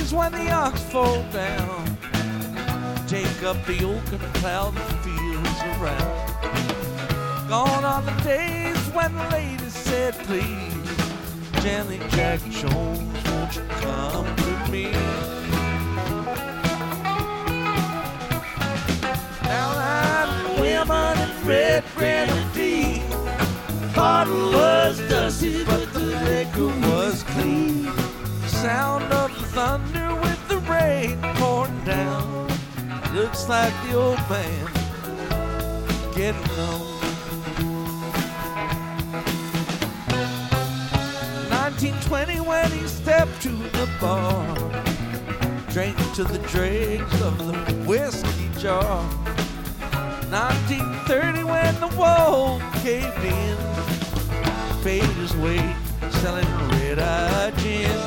days when the ox fall down, take up the yoke and plow the fields around. Gone are the days when the lady said, please, Gently Jack Jones, won't you come to me? Now I'm women in red grenadine. The bottle was dusty, but the liquor was clean. Sound of the thunder with the rain pouring down. Looks like the old man getting on. 1920 when he stepped to the bar, drank to the dregs of the whiskey jar. 1930 when the wall caved in, paid his way selling red-eye gin.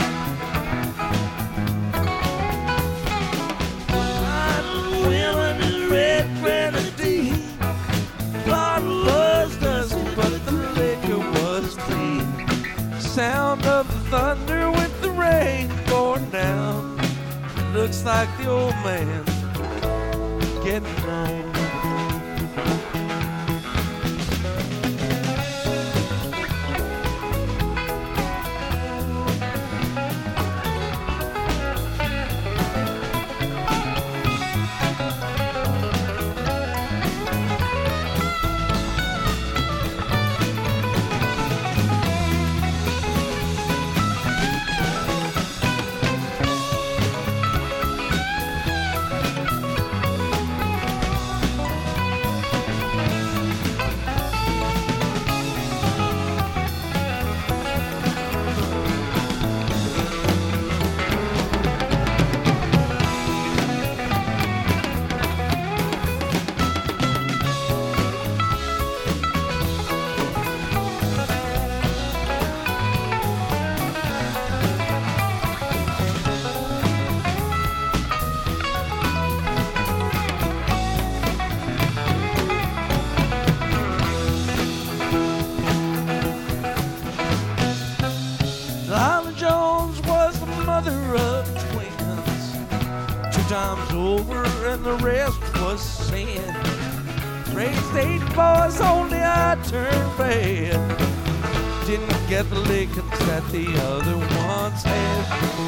Women in red grenadine, bottle was dusty, but the liquor was clean. Sound of the thunder with the rain pouring down. Looks like the old man getting on. Times over and the rest was sin. Raised 8 boys, only I turned bad. Didn't get the lickings that the other ones had.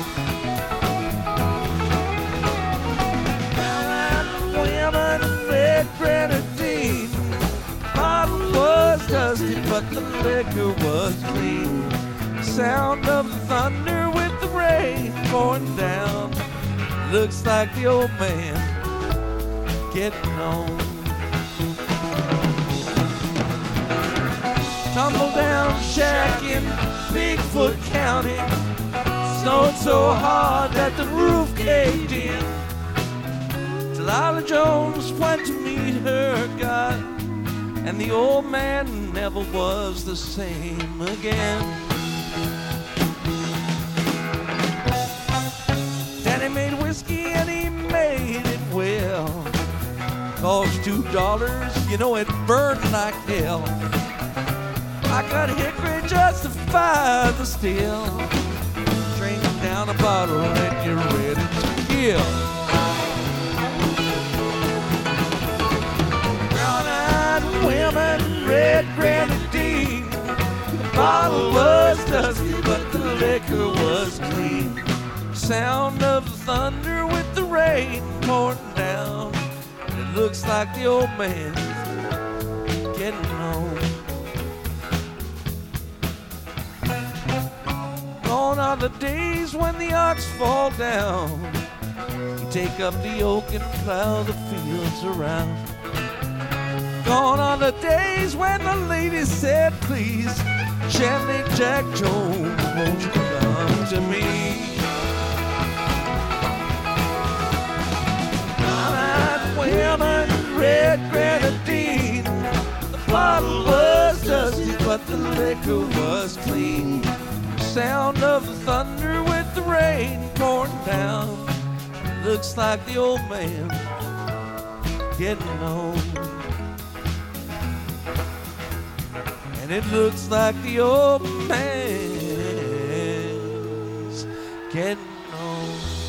Now women in red grenadine, bottle was dusty, but the liquor was clean. Sound of the thunder with the rain pouring down. Looks like the old man getting on. Tumble down shack in Bigfoot County, snowed so hard that the roof caved in. Delilah Jones went to meet her God, and the old man never was the same again. Daddy made whiskey and he made it well. Cost $2, you know it burned like hell. I got hickory just to fire the steel. Drink down a bottle and you're ready to kill. Brown-eyed women, red grenadine. The bottle was dusty, but the liquor was clean. Sound of the thunder with the rain pouring down. It looks like the old man's getting home. Gone are the days when the ox fall down. You take up the yoke and plow the fields around. Gone are the days when the lady said, please, Gently Jack Jones, won't you come to me? Women, red grenadine. The bottle was dusty, but the liquor was clean. Sound of the thunder with the rain pouring down. Looks like the old man getting home. And it looks like the old man's getting know.